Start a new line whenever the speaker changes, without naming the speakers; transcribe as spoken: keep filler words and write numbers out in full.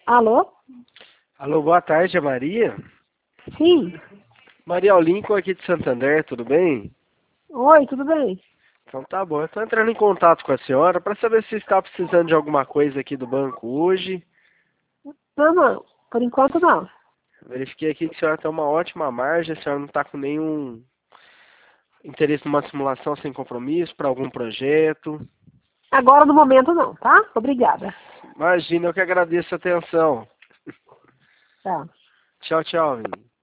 Alô?
Alô, boa tarde, é Maria?
Sim.
Maria Lincoln aqui de Santander, tudo bem?
Oi, tudo bem?
Então tá bom, eu estou entrando em contato com a senhora para saber se está precisando de alguma coisa aqui do banco hoje.
Não, não. Por enquanto não.
Verifiquei aqui que a senhora tem uma ótima margem, a senhora não está com nenhum interesse numa simulação sem compromisso para algum projeto.
Agora no momento não, tá? Obrigada.
Imagina, eu que agradeço a atenção.
Tá.
Tchau, tchau, menino.